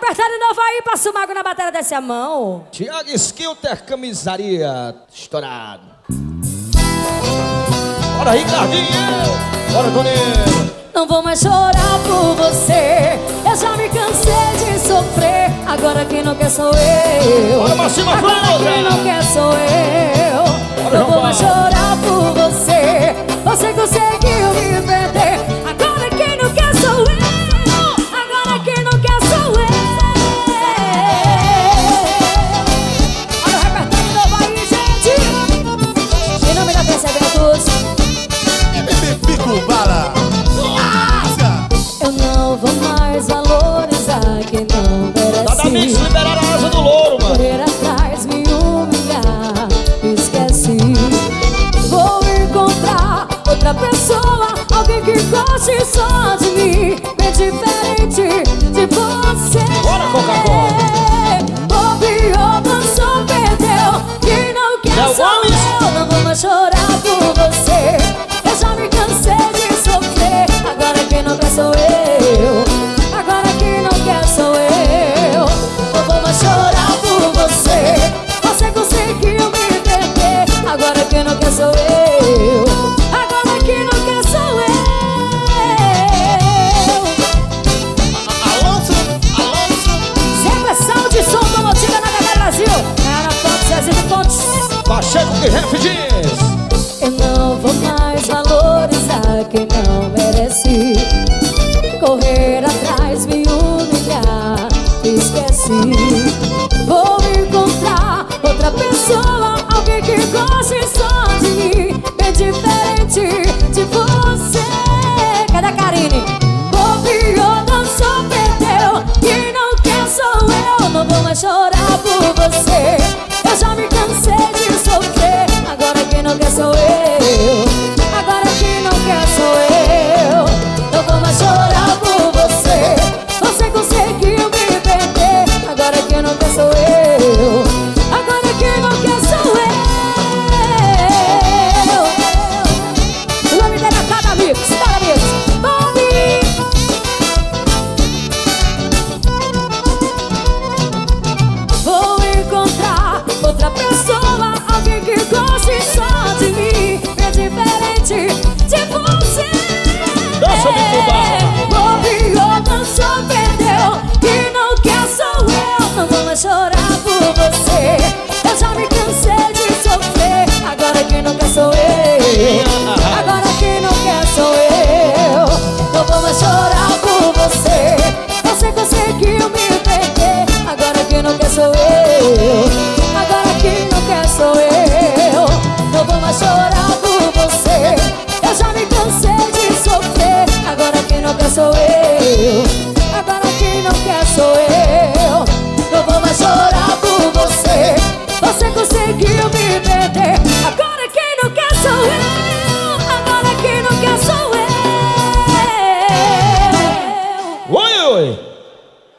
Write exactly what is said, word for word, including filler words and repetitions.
apertar de novo aí, passa o mago na bateria, desce a mão. Tiago Skilter, camisaria estourado. Bora, Ricardinho! Bora, Toninho! Não vou mais chorar por você, eu já me cansei de sofrer. Agora quem não quer sou eu. Bora, Marcima Flor! Agora quem não quer sou eu. Bora, Não vou João mais Paulo. chorar por você, você conseguiu me perder. Agora quem não quer sou eu. Agora quem não quer sou eu. Olha o repertório novo aí, gente. Quem não me dá percebimentos? Pico bala. Eu não vou mais valorizar quem não Tá da Mix, merece. liberaram a asa do louro, mano. Correr atrás, me humilhar, esqueci. Vou encontrar outra pessoa, alguém que goste só de mim, bem diferente de você. Bora, Coca-Cola. Bobe ou dançou, perdeu. Quem não quer Léo sou Gomes. eu. Não vou mais chorar por você, eu já me cansei de sofrer. Agora quem não quer sou eu. Agora quem não quer sou eu. Não vou mais chorar por você, você conseguiu me perder. Agora quem não quer sou eu. Agora quem não quer sou eu. Alonso, Alonso. Sempre som de som automotiva na T V Brasil. Cara, Fontes, Zezinho Fontes. Pacheco que rap diz. Eu não vou mais valorizar quem não merece. Correr atrás, me humilhar, esqueci. Vou encontrar outra pessoa, alguém que goste só de mim, bem diferente de você. Cadê a Karine? Bobeou, dançou, perdeu. Quem não quer sou eu. Não vou mais chorar por você, eu já me cansei de sofrer. Agora quem não quer sou eu. Agora quem não quer sou eu. Não vou mais chorar por você, você conseguiu me perder. Agora quem não quer sou eu. Agora quem não quer sou eu. O nome dele é Cada Mix, Cada Mix. Bobby. Vou encontrar outra pessoa, alguém que goste só de mim, é diferente de você. Dança, Bico Bala. Bobeou, dançou, perdeu. Quem não quer sou eu. Não vou mais chorar por você, eu já me cansei de sofrer. Agora quem não quer sou eu. Agora quem não quer sou eu. Não vou mais chorar por você, você conseguiu me perder. Agora quem não quer sou eu. Agora quem não quer sou eu.